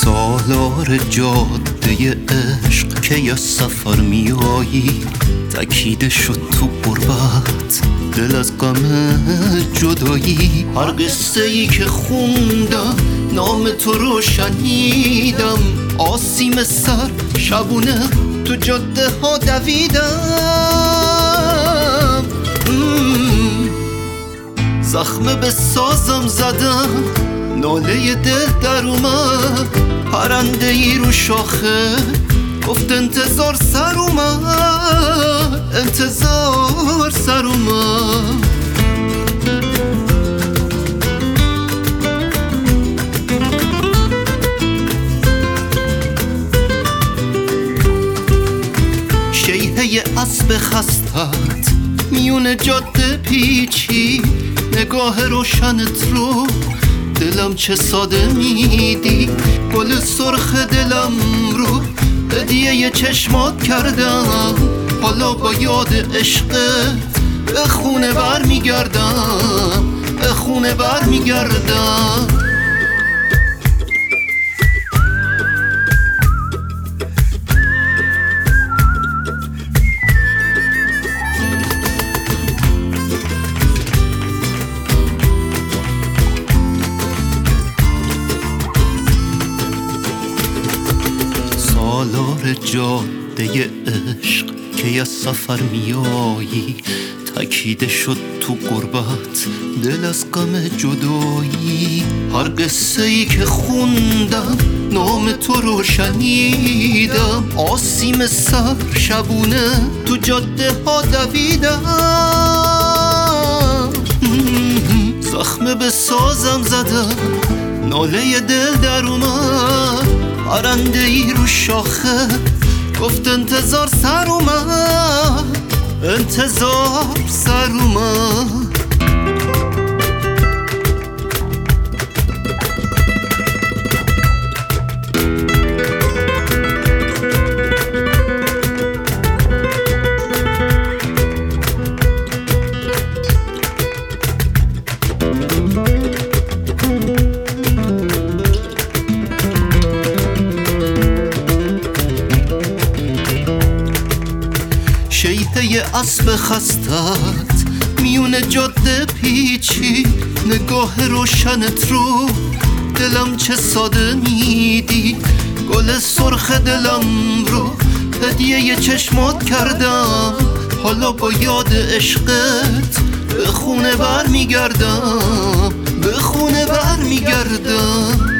سالار جاده عشق که از سفر میایی، تکیده شد تو غربت دل از غم جدایی. هر قصه ای که خوندم نام تو رو شنیدم، آسیم سر شبونه تو جاده ها دویدم. زخمه به سازم زدم، ناله دل در اومد، پرنده ای رو شاخه گفت انتظار سر اومد، انتظار سر اومد. شیهه اسب خستت میون جاده پیچی، نگاه روشنت رو دلم چه ساده میدی. گل سرخ دلم رو هدیه چشمات کردم، حالا با یاد عشقت به خونه بر میگردم، به خونه بر میگردم. سالار جاده عشق که از سفر میایی، تکیده شد تو غربت دل از غم جدایی. هر قصه ای که خوندم نام تو رو شنیدم، آسیم سر شبونه تو جاده ها دویدم. زخمه به سازم زدم، ناله دل در اومد، پرنده ای رو شاخه گفت انتظار سر اومد، انتظار سر اومد. شیهه اسب خستت میون جاده پیچی، نگاه روشنت رو دلم چه ساده میدی. گل سرخ دلم رو هدیه چشمات کردم، حالا با یاد عشقت به خونه بر میگردم، به خونه بر میگردم.